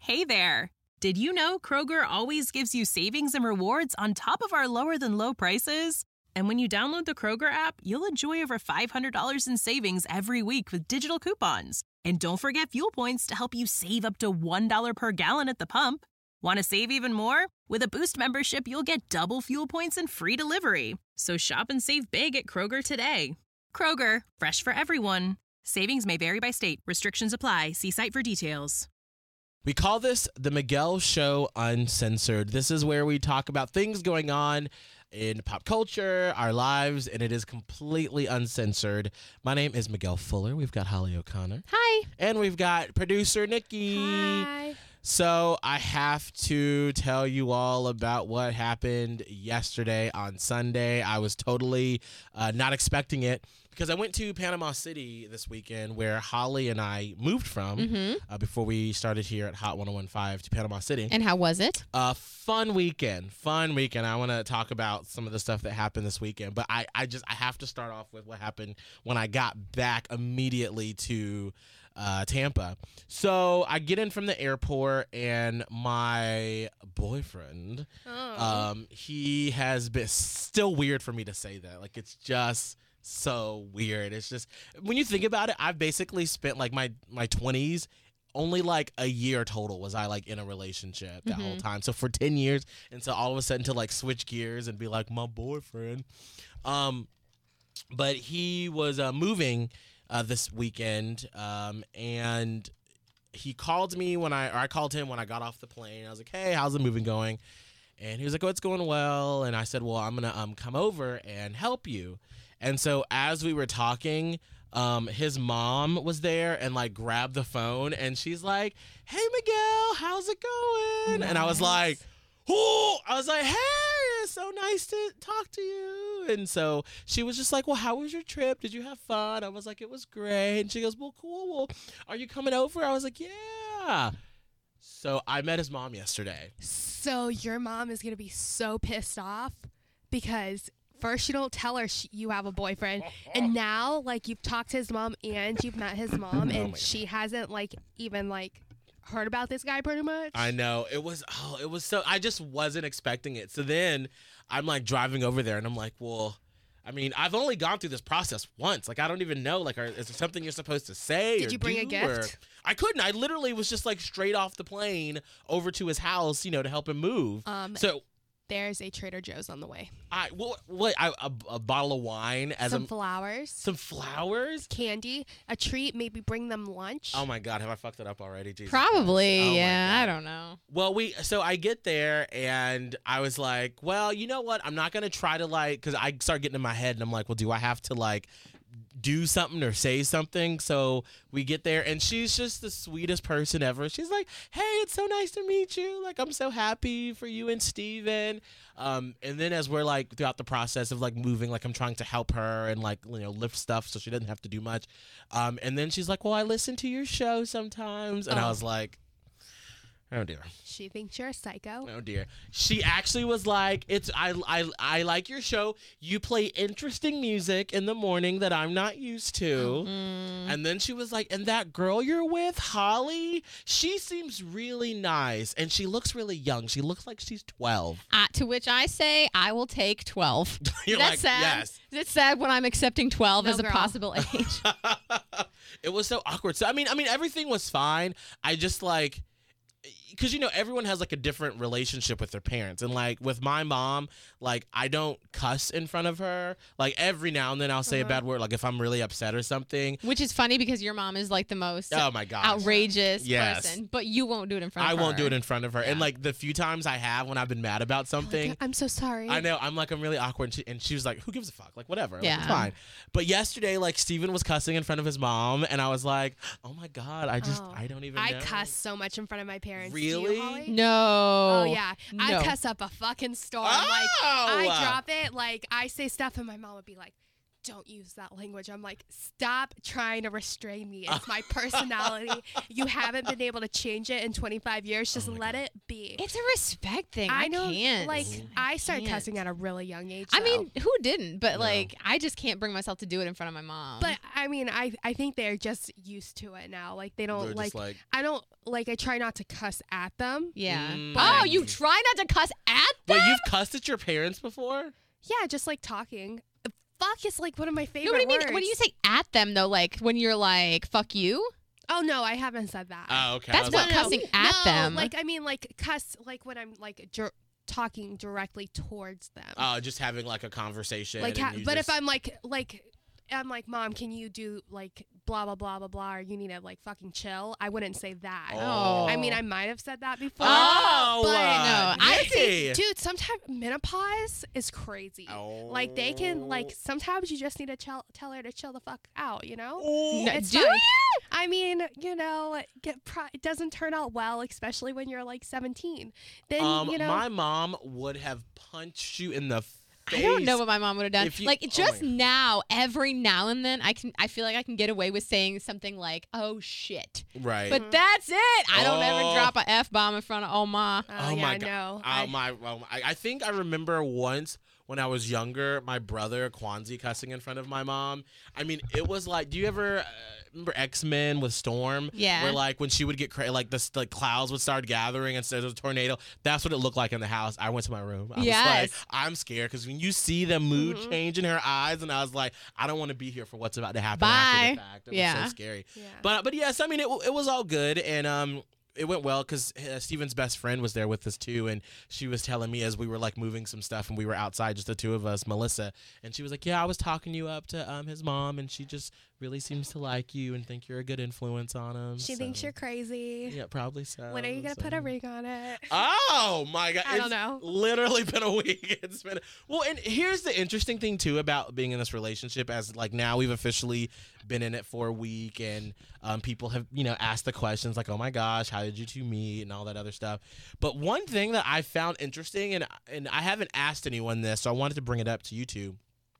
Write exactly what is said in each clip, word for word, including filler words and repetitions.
Hey there! Did you know Kroger always gives you savings and rewards on top of our lower-than-low prices? And when you download the Kroger app, you'll enjoy over five hundred dollars in savings every week with digital coupons. And don't forget fuel points to help you save up to one dollar per gallon at the pump. Want to save even more? With a Boost membership, you'll get double fuel points and free delivery. So shop and save big at Kroger today. Kroger, fresh for everyone. Savings may vary by state. Restrictions apply. See site for details. We call this the Miguel Show Uncensored. This is where we talk about things going on in pop culture, our lives, and it is completely uncensored. My name is Miguel Fuller. We've got Holly O'Connor. Hi. And we've got producer Nikki. Hi. So I have to tell you all about what happened yesterday on Sunday. I was totally uh, not expecting it because I went to Panama City this weekend where Holly and I moved from Mm-hmm. uh, before we started here at Hot one oh one point five to Panama City. And how was it? A uh, fun weekend. Fun weekend. I want to talk about some of the stuff that happened this weekend, but I, I just I have to start off with what happened when I got back immediately to Uh, Tampa. So I get in from the airport and my boyfriend, Oh. um, he has been still weird for me to say that. Like, it's just so weird. It's just, when you think about it, I've basically spent like my, my twenties, only like a year total was I like in a relationship that Mm-hmm. whole time. So for ten years, and so all of a sudden to like switch gears and be like my boyfriend. Um, but he was uh, moving Uh, this weekend, um, and he called me when I, or I called him when I got off the plane. I was like, "Hey, how's the moving going?" And he was like, "Oh, it's going well." And I said, "Well, I'm gonna um come over and help you." And so as we were talking, um, his mom was there and like grabbed the phone, and she's like, "Hey, Miguel, how's it going?" Nice. And I was like, "Oh!" I was like, "Hey, it's so nice to talk to you." And so she was just like, "Well, how was your trip? Did you have fun?" I was like, "It was great." And she goes, "Well, cool. Well, are you coming over?" I was like, "Yeah." So I met his mom yesterday. So your mom is going to be so pissed off because first you don't tell her she, you have a boyfriend. And now, like, you've talked to his mom and you've met his mom Oh and my she hasn't, like, even, like, heard about this guy pretty much. I know. It was, oh, it was so, I just wasn't expecting it. So then I'm like driving over there and I'm like, well, I mean, I've only gone through this process once. Like, I don't even know. Like, are, is there something you're supposed to say? Did or you bring do, a gift? Or, I couldn't. I literally was just like straight off the plane over to his house, you know, to help him move. Um, so There's a Trader Joe's on the way. I, what, what I, a, a bottle of wine as Some a, flowers. some flowers. Candy. A treat. Maybe bring them lunch. Oh my God, have I fucked it up already? Jesus Probably, Christ. Oh my yeah. I God. don't know. Well, we so I get there and I was like, well, you know what? I'm not gonna try to like, because I start getting in my head and I'm like, well, do I have to like do something or say something? So we get there and she's just the sweetest person ever. She's like, hey, it's so nice to meet you. Like, I'm so happy for you and Steven. Um, and then as we're like throughout the process of like moving, like I'm trying to help her and like, you know, lift stuff so she doesn't have to do much. Um, and then she's like, well, I listen to your show sometimes. And I Oh. was like, oh dear. She thinks you're a psycho. Oh dear. She actually was like, "It's I I I like your show. You play interesting music in the morning that I'm not used to." Mm. And then she was like, "And that girl you're with, Holly, she seems really nice and she looks really young. She looks like she's twelve." Uh, to which I say, I will take twelve. You're That's like, sad. "Yes." Is it sad when I'm accepting twelve No, as a girl. possible age? It was so awkward. So I mean, I mean everything was fine. I just like, because, you know, everyone has like a different relationship with their parents. And like with my mom, like I don't cuss in front of her. Like every now and then I'll say Uh-huh. a bad word, like if I'm really upset or something. Which is funny because your mom is like the most Oh my gosh. outrageous Yes. person, but you won't do it in front I of her. won't do it in front of her. And Yeah. like the few times I have when I've been mad about something, I'm so sorry. I know, I'm like, I'm really awkward. And she, and she was like, who gives a fuck? Like, whatever. Like, Yeah. it's fine. But yesterday, like, Steven was cussing in front of his mom. And I was like, oh my God, I just, Oh. I don't even I know. cuss so much in front of my parents. Do you, Really? Holly? No. Oh, yeah. No. I cuss up a fucking storm. Oh! Like, I drop it. Like, I say stuff and my mom would be like, don't use that language. I'm like, stop trying to restrain me. It's my personality. You haven't been able to change it in twenty-five years. Just Oh my let God. it be. It's a respect thing. I, I know, can't. like, I started can't. cussing at a really young age. I though. mean, who didn't? But No. like, I just can't bring myself to do it in front of my mom. but I mean, I I think they're just used to it now. Like they don't They're like, just like, I don't like. I try not to cuss at them. yeah. Mm. Oh, you try not to cuss at them? wait, you've cussed at your parents before? Yeah, just like talking. Fuck is like one of my favorite No, what do you mean? words. When you say at them, though, like when you're like, fuck you? Oh no, I haven't said that. Oh, okay. I That's was what like, cussing at no, them. Like I mean, like cuss, like when I'm like dir- talking directly towards them. Oh, just having like a conversation. like, and ha- you but just- if I'm like, like, I'm like, Mom, can you do like blah blah blah blah blah, or you need to like fucking chill? I wouldn't say that. Oh. I mean, I might have said that before. Oh, but uh, no, I Nikki. Dude, sometimes menopause is crazy. Oh. Like they can like sometimes you just need to chill, tell her to chill the fuck out. You know. Oh. No, It's do fine. you? I mean, you know, get pro- it doesn't turn out well, especially when you're like seventeen. Then Um, you know, my mom would have punched you in the face. I don't know what my mom would have done. If you- like oh just my- now, every now and then, I can. I feel like I can get away with saying something like, "Oh shit," Right. but that's it. I don't Oh. ever drop a f bomb in front of Oma. oh, oh yeah, my I God. know. Oh I- my! Well, I, I think I remember once when I was younger, my brother Kwanzi cussing in front of my mom. I mean, it was like, do you ever uh, remember X Men with Storm? Yeah. Where like when she would get cra- like the like clouds would start gathering instead of a tornado. That's what it looked like in the house. I went to my room. I was Yes. like, I'm scared because when you see the mood Mhm. change in her eyes, and I was like, I don't want to be here for what's about to happen Bye. after the fact. It Yeah. was so scary. yeah. But but yes, I mean it it was all good, and um it went well because uh, Steven's best friend was there with us too, and she was telling me as we were like moving some stuff and we were outside, just the two of us, Melissa, and she was like, "Yeah, I was talking you up to um his mom, and she just really seems to like you and think you're a good influence on him." she so- thinks you're crazy. Yeah, probably so. When are you gonna so- put a ring on it? Oh my God! I don't It's know. Literally been a week. It's been well, and here's the interesting thing too about being in this relationship. As like now we've officially been in it for a week, and um, people have you know asked the questions like, "Oh my gosh, how did you two meet?" and all that other stuff. But one thing that I found interesting, and and I haven't asked anyone this, so I wanted to bring it up to you two.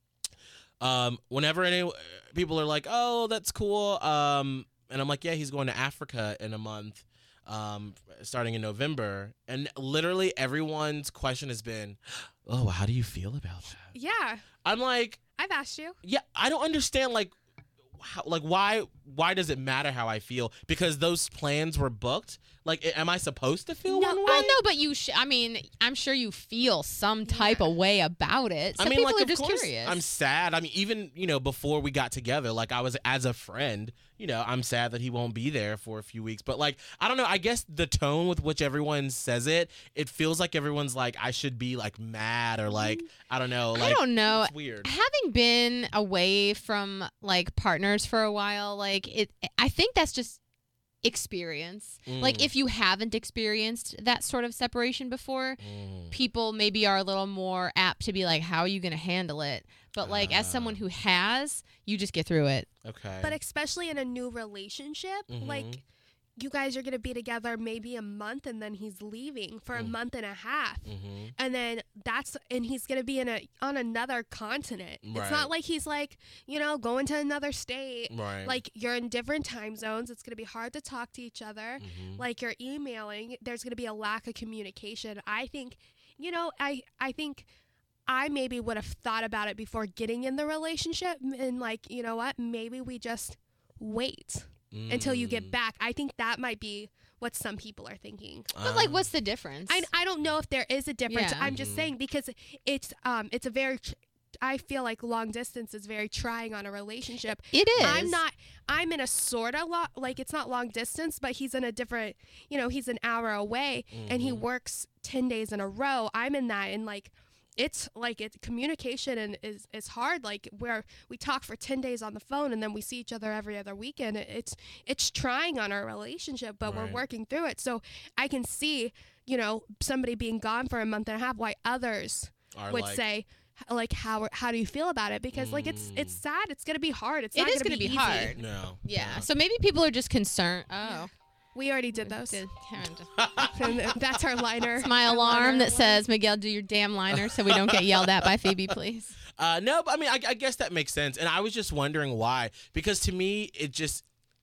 Um, whenever any people are like, "Oh, that's cool," um, and I'm like, "Yeah, he's going to Africa in a month." Um, starting in November, and literally everyone's question has been, "Oh, how do you feel about that?" Yeah, I'm like, I've asked you. "Yeah, I don't understand. Like, how, like why? Why does it matter how I feel? Because those plans were booked. Like, a- am I supposed to feel No, one way?" Well, no, but you. Sh- I mean, I'm sure you feel some type Yeah. of way about it. Some I mean, people like, are of just course, curious. I'm sad. I mean, even you know, before we got together, like I was as a friend. You know, I'm sad that he won't be there for a few weeks. But like, I don't know. I guess the tone with which everyone says it, it feels like everyone's like, I should be like mad or like, I don't know. Like, I don't know. It's weird. Having been away from like partners for a while, like it, I think that's just experience. Like Mm. if you haven't experienced that sort of separation before, Mm. people maybe are a little more apt to be like, how are you going to handle it? But like as someone Ah. who has, you just get through it. Okay. But especially in a new relationship, Mhm. like you guys are gonna be together maybe a month, and then he's leaving for a Mm. month and a half, hmm and then that's and he's gonna be in a on another continent. It's Right. not like he's like you know going to another state. Right. Like you're in different time zones. It's gonna be hard to talk to each other. Mhm. Like you're emailing. There's gonna be a lack of communication. I think, you know, I I think. I maybe would have thought about it before getting in the relationship, and like, you know what? Maybe we just wait until you get Mm. back. I think that might be what some people are thinking. But like, Um, what's the difference? I, I don't know if there is a difference. Yeah. I'm just Mhm. saying because it's um it's a very tr- I feel like long distance is very trying on a relationship. it is. I'm not I'm in a sort of lo- like it's not long distance, but he's in a different, you know, he's an hour away and he Mhm. works ten days in a row. I'm in that, and like it's like it's communication and is is hard, like where we talk for ten days on the phone and then we see each other every other weekend. It- it's it's trying on our relationship, but we're Right. working through it. So I can see, you know, somebody being gone for a month and a half, why others Are would like, say like how how do you feel about it, because like it's it's Mm. sad, it's gonna be hard, it's It not is gonna gonna be, be easy. hard. No. Yeah. So maybe people are just concerned. Oh. We already did those. Did- And that's our liner. It's my Our alarm liner that was- says, Miguel, do your damn liner so we don't get yelled at by Phoebe, please. Uh, no, but I mean, I, I guess that makes sense. And I was just wondering why, because to me, it just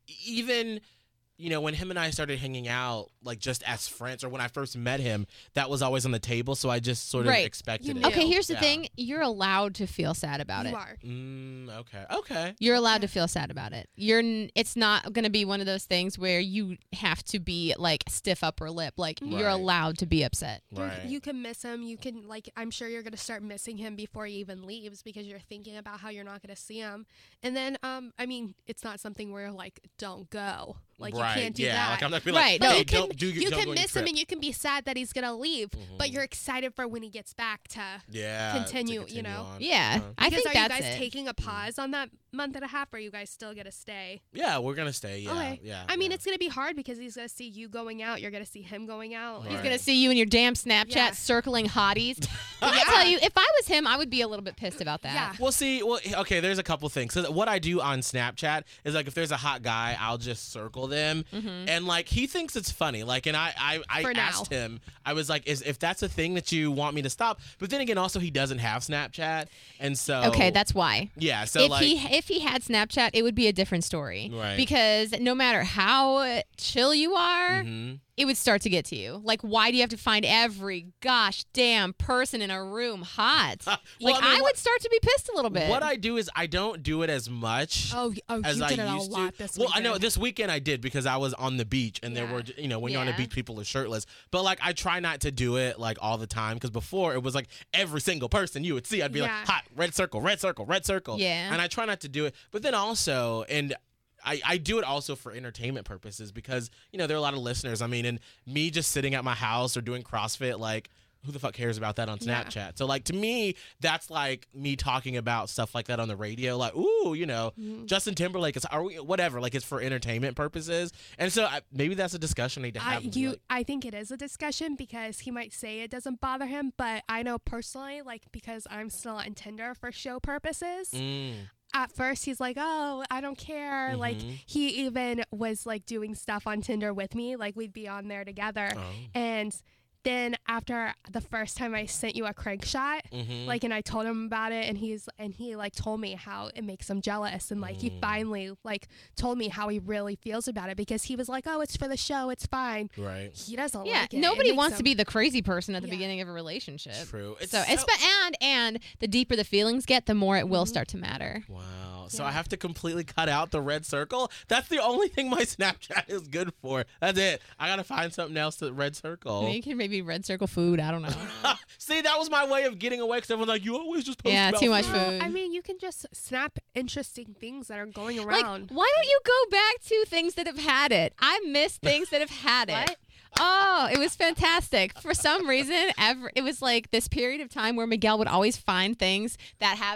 even. You know, when him and I started hanging out, like just as friends, or when I first met him, that was always on the table. So I just sort of Right. expected You it. knew. Okay, here's the Yeah. thing. You're allowed to feel sad about you it. are. Mm, okay. Okay. You're allowed to feel sad about it. You're. N- it's not going to be one of those things where you have to be like stiff upper lip. Like you're Right. allowed to be upset. You're- Right. You can miss him. You can like. I'm sure you're gonna start missing him before he even leaves because you're thinking about how you're not gonna see him. And then, um, I mean, it's not something where like don't go. Like right. you can't do yeah. that. Like I'm not be Right, like, no. hey, you can, don't do. you don't can go on your miss him trip. and you can be sad that he's gonna leave, but Mhm. you're excited for when he gets back to. yeah. to continue, you know? on. Yeah, Uh, I Because think are that's you guys it. taking a pause on that month and a half, or are you guys still gonna stay? yeah, we're gonna stay. Yeah. Okay. Yeah. I mean, yeah. it's gonna be hard because he's gonna see you going out. You're gonna see him going out. He's Right. gonna see you in your damn Snapchat Yeah. circling hotties. Let me tell you, if I was him, I would be a little bit pissed about that. Yeah. Well, see, well, okay. There's a couple things. So what I do on Snapchat is like if there's a hot guy, I'll just circle them, Mhm. and like he thinks it's funny. Like, and I, I, I For now. asked him. I was like, is if that's a thing that you want me to stop? But then again, also he doesn't have Snapchat, and so Okay, that's why. yeah. So if like, he if he had Snapchat, it would be a different story. Right. Because no matter how chill you are, Mhm. it would start to get to you. Like, why do you have to find every gosh damn person in a room hot? Well, like, I I, mean, would what- start to be pissed a little bit. What I do is I don't do it as much. Oh, oh, as you I did it a used lot to. this well, I know weekend. this weekend I did because I was on the beach and there Yeah. were, you know, when you're on the Yeah. beach, people are shirtless. But like, I try not to do it like all the time because before it was like every single person you would see, I'd be Yeah. like, hot, red circle, red circle, red circle. Yeah. And I try not to do it. But then also, and I, I do it also for entertainment purposes because, you know, there are a lot of listeners. I mean, and me just sitting at my house or doing CrossFit, like, who the fuck cares about that on Yeah. Snapchat? So, like, to me, that's like me talking about stuff like that on the radio. Like, ooh, you know, Mhm. Justin Timberlake is, are we, whatever. Like, it's for entertainment purposes. And so I, maybe that's a discussion I need to I, have. with, you, like, I think it is a discussion because he might say it doesn't bother him, but I know personally, like because I'm still on Tinder for show purposes. mm, At first, he's like, "Oh, I don't care." Like Mhm. he even was like doing stuff on Tinder with me, like we'd be on there together. oh, And then after the first time I sent you a crank shot, mhm. like and I told him about it and he's and he like told me how it makes him jealous and like he Mm. finally like told me how he really feels about it because he was like, "Oh, it's for the show, it's fine." right. He doesn't yeah, like it. It nobody makes wants to him- be the crazy person at the Yeah. beginning of a relationship. True. It's So, so- espe- and and the deeper the feelings get, the more it will Mhm. start to matter. Wow. So Yeah. I have to completely cut out the red circle? That's the only thing my Snapchat is good for. That's it. I got to find something else to red circle. You can maybe red circle food. I don't know. See, that was my way of getting away because everyone's like, you always just post Yeah, about too much food. Well, food. I mean, you can just snap interesting things that are going Like, around. why don't you go back to things that have had it? I miss things that have had it. What? Oh, it was fantastic. For some reason, ever it was like this period of time where Miguel would always find things that have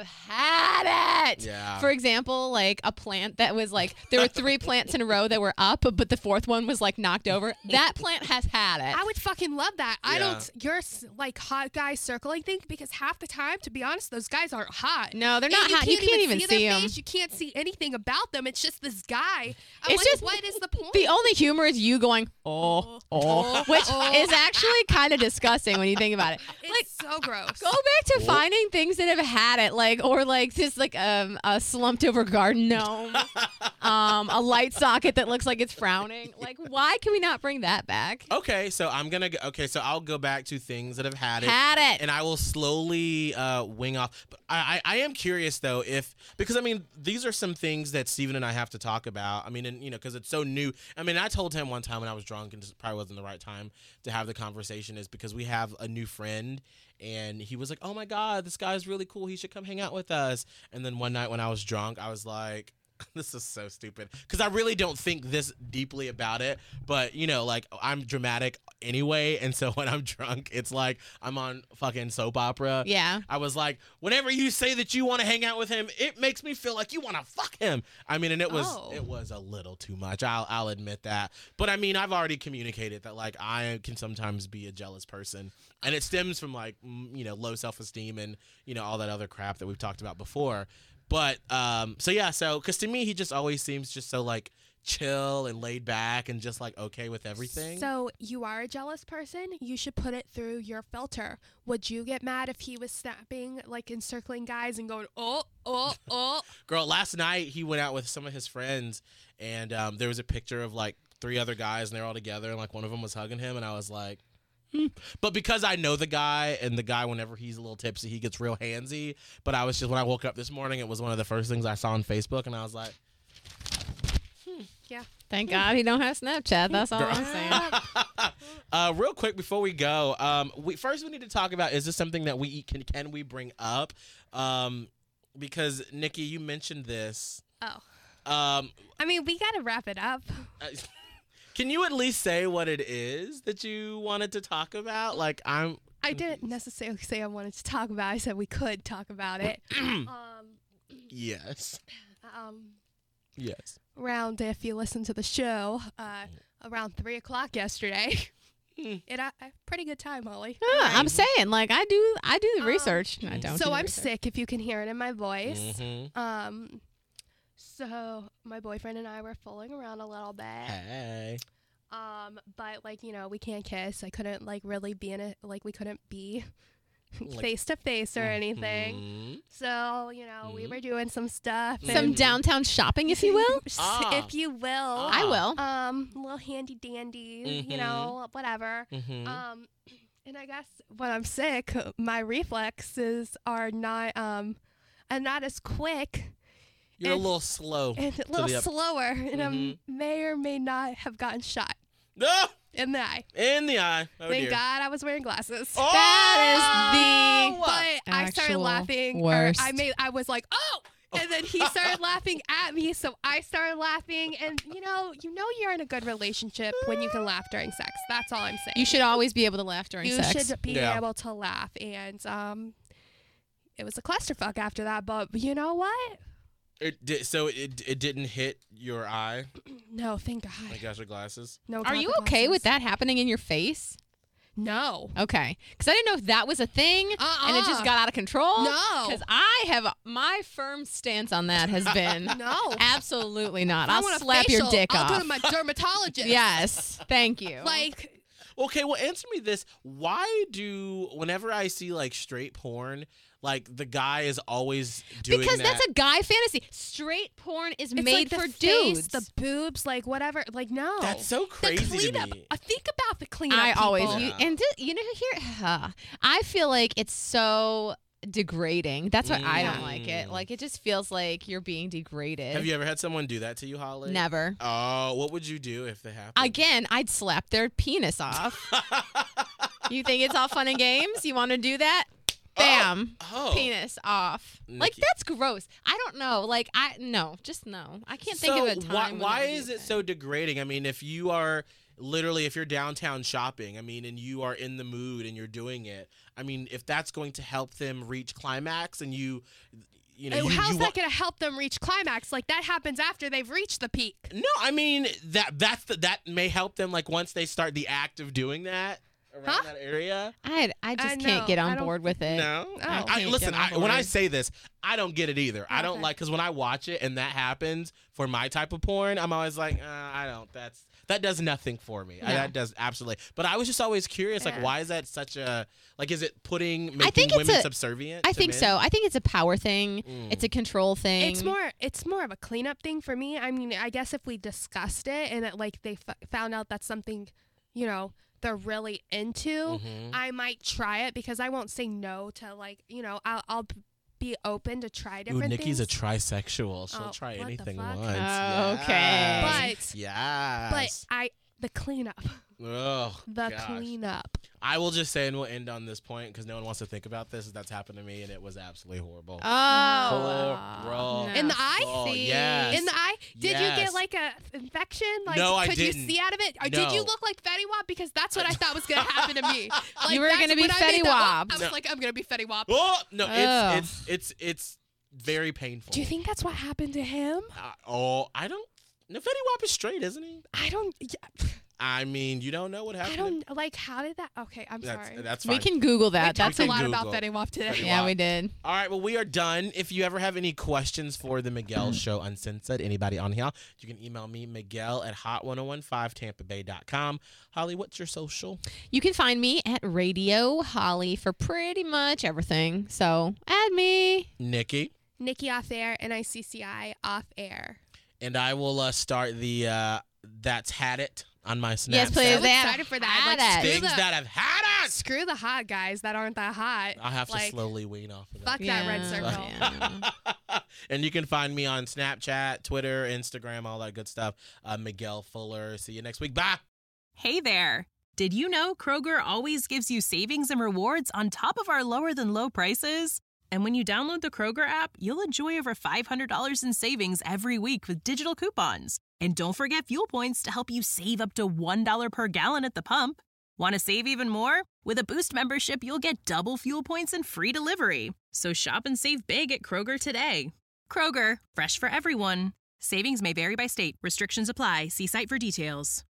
had it. Yeah. For example, like a plant that was like there were three plants in a row that were up, but the fourth one was like knocked over. That plant has had it. I would fucking love that. I Yeah. don't. You're s- like hot guy circling thing because half the time, to be honest, those guys aren't hot. No, they're And not hot. You can't even see, see their them. face. You can't see anything about them. It's just this guy. I'm It's like, just- what is the point? The only humor is you going, oh, oh, which is actually kind of disgusting when you think about it. it's so gross. Go back to Oh. finding things that have had it, like or like just like um, a slumped over garden gnome, um, a light socket that looks like it's frowning. Like, why can we not bring that back? Okay, so I'm going to go. Okay, so I'll go back to things that have had it. Had it. And I will slowly uh, wing off. But I, I, I am curious though if because I mean these are some things that Steven and I have to talk about. I mean, and you know, because it's so new. I mean, I told him one time when I was drunk and just probably wasn't the right time to have the conversation is because we have a new friend and he was like, "Oh my God, this guy's really cool. He should come hang out with us." And then one night when I was drunk, I was like, this is so stupid because I really don't think this deeply about it, but you know, like I'm dramatic anyway, and so when I'm drunk, it's like I'm on fucking soap opera. Yeah. I was like, whenever you say that you want to hang out with him, it makes me feel like you want to fuck him. I mean, and it was Oh. it was a little too much. I'll I'll admit that, but I mean, I've already communicated that like I can sometimes be a jealous person, and it stems from like mm, you know low self esteem and you know all that other crap that we've talked about before. But um, so yeah, so because to me he just always seems just so like chill and laid back and just like okay with everything. So you are a jealous person. You should put it through your filter. Would you get mad if he was snapping, like encircling guys and going, oh, oh, oh? Girl, last night he went out with some of his friends, and um, there was a picture of like three other guys, and they're all together, and like one of them was hugging him, and I was like, hmm. But because I know the guy, and the guy, whenever he's a little tipsy, he gets real handsy. But I was just, when I woke up this morning, it was one of the first things I saw on Facebook, and I was like, Yeah. Thank God he don't have Snapchat. That's all I'm saying. uh, real quick before we go, um, we first we need to talk about, is this something that we can can we bring up? Um, because Nikki, you mentioned this. Oh. Um, I mean, we got to wrap it up. uh, can you at least say what it is that you wanted to talk about? Like, I'm. I didn't necessarily say I wanted to talk about it. I said we could talk about it. um, Yes. um, Yes. around, if you listen to the show, uh, around three o'clock yesterday. Hmm. It a pretty good time, Holly. Yeah, I'm saying, like, I do I do the Um, research. I don't. do So the I'm research. sick, if you can hear it in my voice. Mm-hmm. Um, so my boyfriend and I were fooling around a little bit. Hey. Um, but like, you know, we can't kiss. I couldn't like really be in it. Like we couldn't be Like- face to face or anything. Mhm. So, you know, we Mhm. were doing some stuff. Mhm. Some and- downtown shopping, if you will. Ah. if you will. Ah. I will. Um, little handy dandy, Mhm. you know, whatever. Mhm. Um, and I guess when I'm sick, my reflexes are not um, are not as quick You're a and- little slow. and a to little the up- slower, and Mhm. I may or may not have gotten shot Ah! in the eye. In the eye. Oh, Thank dear. God I was wearing glasses. Oh! That is the But I started actual laughing. worst. Or I made. I was like, oh. And then he started laughing at me, so I started laughing. And you know, you know, you're in a good relationship when you can laugh during sex. That's all I'm saying. You should always be able to laugh during you sex. should be Yeah. able to laugh, and um, it was a clusterfuck after that. But you know what? It did, so it it didn't hit your eye. No, thank God. I got your glasses. No. Are got you the okay with glasses. that happening in your face? No. Okay, because I didn't know if that was a thing, Uh-uh. and it just got out of control. No. Because I have my firm stance on that has been No. absolutely not. If I I'll want a slap your facial, dick I'll off. go to my dermatologist. Yes, thank you. Like, Okay, well, answer me this: why do whenever I see like straight porn, like the guy is always doing because that? that's a guy fantasy. Straight porn is it's made like the for face, dudes. the boobs, like whatever. Like, no. That's so The crazy to cleanup. me. uh, Think about the cleanup. I always people. you, Yeah. and th- you know here uh, I feel like it's so degrading. That's why I don't like it. Mm. Like it just feels like you're being degraded. Have you ever had someone do that to you, Holly? Never. Oh, what would you do if they happened? Again, I'd slap their penis off. You think it's all fun and games? You want to do that? Bam. Oh. Penis off. Like Nikki. that's gross. I don't know. Like I no, just no. I can't think so of a time. why when why that would is be a it thing. so degrading? I mean, if you are literally if you're downtown shopping, I mean, and you are in the mood and you're doing it, I mean, if that's going to help them reach climax and you you know, And you, how's you that want, going to help them reach climax? Like that happens after they've reached the peak. No, I mean that that's the, that may help them like once they start the act of doing that around Huh? that area. I I just I can't know. get I on don't- board with it. No, Oh. I, Can't listen. get on I, when I board. say this, I don't get it either. I don't Okay. like because when I watch it and that happens for my type of porn, I'm always like, uh, I don't. That's that does nothing for me. I, No. that does absolutely. But I was just always curious, like, Yeah. why is that such a like? Is it putting making I think it's women a- subservient? I to think men? so. I think it's a power thing. Mm. It's a control thing. It's more it's more of a cleanup thing for me. I mean, I guess if we discussed it and it, like they f- found out that's something, you know, they're really into, Mhm. I might try it because I won't say no to like, you know, I'll I'll b- be open to try Ooh, different Nikki's a things. trisexual. She'll Oh, try what the anything fuck? once. Oh, okay. Yes. But- yes. but I the cleanup, oh, the gosh. cleanup. I will just say, and we'll end on this point because no one wants to think about this. That's happened to me, and it was absolutely horrible. Oh. Horrible. In the eye? Oh, See? yes. In the eye? Did you Yes. get like a infection? Like, No, I could didn't. you see out of it? Or did you No. look like Fetty Wap? Because that's what I thought was gonna happen to me. Like, You were that's gonna be when I Fetty made that- Wap. I was No. like, I'm gonna be Fetty Wap. Oh no, Ugh. it's it's it's it's very painful. Do you think that's what happened to him? Uh, oh, I don't. No, Fetty Wap is straight, isn't he? I don't. Yeah, I mean, you don't know what happened. I don't like. How did that? Okay, I'm That's, sorry. that's fine. We can Google We that. talked That's a can lot Google. about Betty Boop today. Pretty Yeah, wild. we did. All right, well, we are done. If you ever have any questions for the Miguel Show Uncensored, anybody on here, you can email me, Miguel at hot ten fifteen tampa bay dot com. Holly, what's your social? You can find me at Radio Holly for pretty much everything. So add me. Nikki. Nikki off air, N I C C I off air. And I will uh, start the uh, That's Had It on my Snapchat. Yes, please. So They have excited for that. had Like, it. screw Things the- that have had it. Screw the hot guys that aren't that hot. I'll have to Like, slowly wean off of that. Fuck that red Yeah, circle. yeah. And you can find me on Snapchat, Twitter, Instagram, all that good stuff. Uh, Miguel Fuller. See you next week. Bye. Hey there! Did you know Kroger always gives you savings and rewards on top of our lower than low prices? And when you download the Kroger app, you'll enjoy over five hundred dollars in savings every week with digital coupons. And don't forget fuel points to help you save up to one dollar per gallon at the pump. Want to save even more? With a Boost membership, you'll get double fuel points and free delivery. So shop and save big at Kroger today. Kroger, fresh for everyone. Savings may vary by state. Restrictions apply. See site for details.